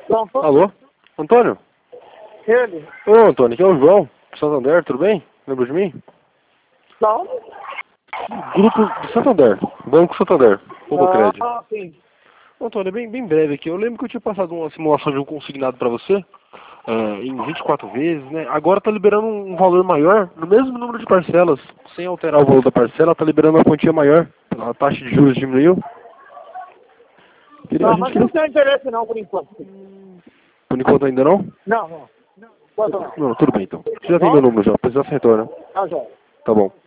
Pronto? Alô? Antônio? Ele? Ô, Antônio, aqui é o João, do Santander, tudo bem? Lembra de mim? Não? Grupo do Santander, Banco Santander, Crédito. Ah, sim. Antônio, bem breve aqui. Eu lembro que eu tinha passado uma simulação de um consignado para você, em 24 vezes, né? Agora tá liberando um valor maior, no mesmo número de parcelas, sem alterar o valor da parcela, tá liberando uma quantia maior. A taxa de juros diminuiu. Não, mas não tem interesse não, por enquanto. Por enquanto ainda não? Não. Enquanto não. Não, tudo bem então. Você já tem Bom? meu número já, precisa aceitar, né? Ah, já. Tá bom.